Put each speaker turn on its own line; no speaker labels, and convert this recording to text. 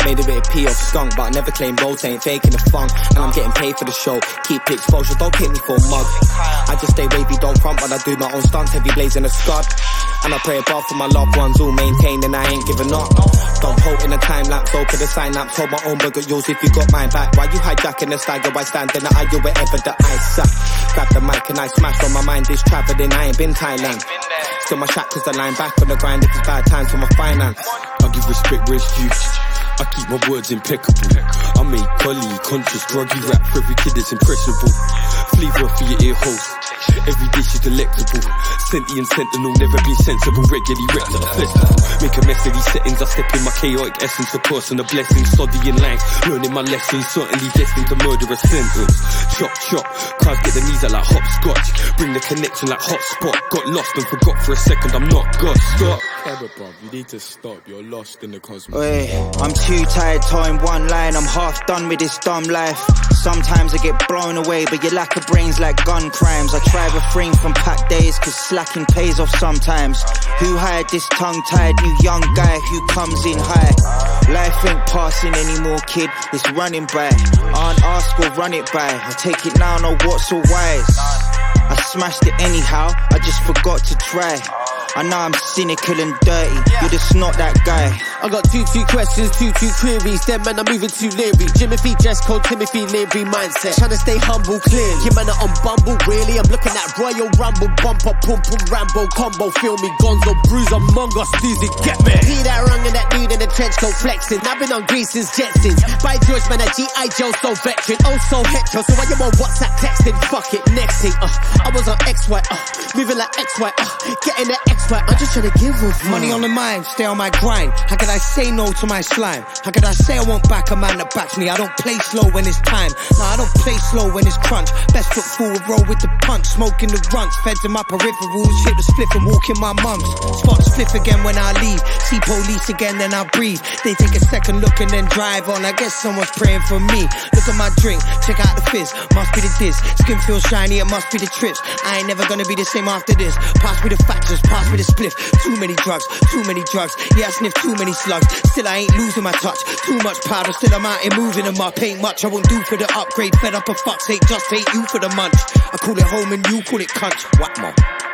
Made a bit of pee off skunk, but I never claimed roles, ain't faking the funk. And I'm getting paid for the show, keep exposure, don't take me for a mug. I just stay wavy, don't front, but I do my own stunts, heavy blazing a scud. And I pray above for my loved ones, all maintained and I ain't giving up. Don't hold in a time lapse, open the sign lapse, hold my own, but got yours if you got mine back. Why you hijacking the stagger, why stand in the eye, you wherever the ice sat. Grab the mic and I smash on my mind, is travelling, I ain't been Thailand. Still my shack cause I line back on the grind if it's bad times for my finance.
I give respect where it's due, I keep my words impeccable. I make collie, conscious, druggy rap for every kid that's impressionable. Flavor for your ear holes, every dish is delectable. Sentient sentinel, never been sensible. Regularly wrecked at the festival. Make a mess of these settings, I step in my chaotic essence. Of course, and a blessing, studying lines, learning my lessons. Certainly destined to murder a sentence. Chop, chop, cars get the knees out like hopscotch. Bring the connection like hotspot. Got lost and forgot for a second, I'm not God. Stop.
Bruv, you need to stop, you're lost in the cosmos.
Oi, I'm too tired towing one line, I'm half done with this dumb life. Sometimes I get blown away, but your lack of brains like gun crimes. I try refrain from packed days, cause slacking pays off sometimes. Who hired this tongue-tied new young guy who comes in high? Life ain't passing anymore, kid, it's running by. Aren't ask or run it by, I take it now, know what's so wise. I smashed it anyhow, I just forgot to try. I know I'm cynical and dirty, you're just not that guy.
I got two questions, two queries. Them man, I'm moving too leery. Jimothy, dress code, Timothy, Leary mindset. Trying to stay humble, clear. You man are on Bumble, really? I'm looking at Royal Rumble, bumper, pum pum, Rambo, combo. Feel me, Gonzo, Bruise, Among Us, Dizzy, get me. See that rung and that dude in the trench coat flexing. I've been on Greece since Jetsons. By George, man, a G.I. Joe, so veteran. Oh, so hetero, so why you on WhatsApp texting? Fuck it, next thing, I was on XY, moving like XY, getting that XY. I'm just trying to give a fuck.
Money on the mind, stay on my grind. How could I say no to my slime? How could I say I won't back a man that backs me? I don't play slow when it's time. Nah, I don't play slow when it's crunch. Best foot forward, roll with the punch. Smoking the runts, feds in my peripherals. Hit the spliff and walk in my mum's. Spot the spliff again when I leave. See police again, then I breathe. They take a second look and then drive on. I guess someone's praying for me. Look at my drink, check out the fizz. Must be the diss. Skin feels shiny, it must be the trips. I ain't never gonna be the same after this. Pass me the factors, pass me the spliff. Too many drugs, yeah I sniff too many slugs. Still I ain't losing my touch. Too much powder, still I'm out here moving them up. Ain't much I won't do for the upgrade. Fed up of fuck's sake, just hate you for the munch. I call it home and you call it cunch. What more?